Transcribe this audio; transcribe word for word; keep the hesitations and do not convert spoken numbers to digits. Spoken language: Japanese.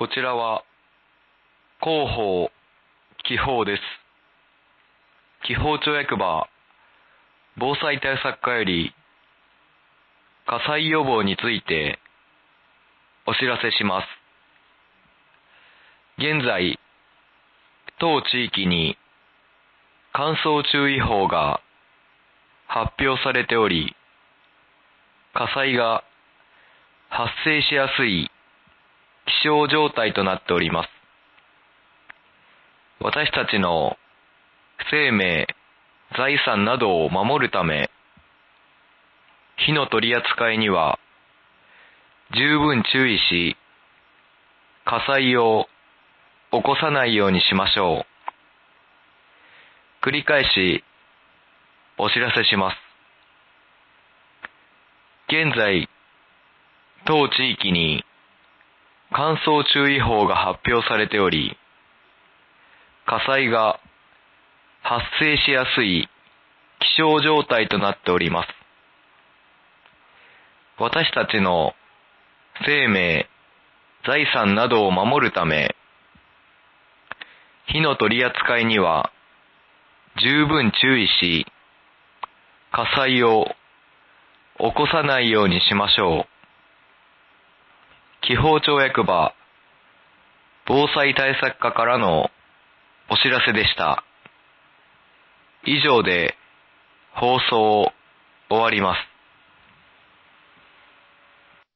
こちらは広報気泡です。気泡町役場防災対策課より火災予防についてお知らせします。現在、当地域に乾燥注意報が発表されており、火災が発生しやすい気象状態となっております。私たちの生命、財産などを守るため、火の取り扱いには十分注意し、火災を起こさないようにしましょう。繰り返しお知らせします。現在、当地域に乾燥注意報が発表されており、火災が発生しやすい気象状態となっております。私たちの生命、財産などを守るため、火の取り扱いには十分注意し、火災を起こさないようにしましょう。気泡町役場防災対策課からのお知らせでした。以上で放送を終わります。